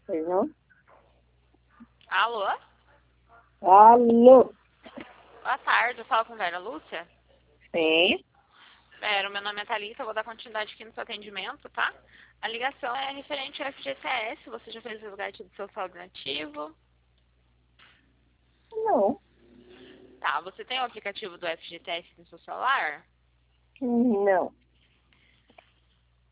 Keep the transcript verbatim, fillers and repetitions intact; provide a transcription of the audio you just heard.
Pois não? Alô? Alô? Boa tarde, eu falo com Vera Lúcia. Sim. Vera, meu nome é Thalita, eu vou dar continuidade aqui no seu atendimento, tá? A ligação é referente ao F G C S, você já fez o resgate do seu saldo nativo? Não. Tá, você tem o aplicativo do F G C S no seu celular? Não.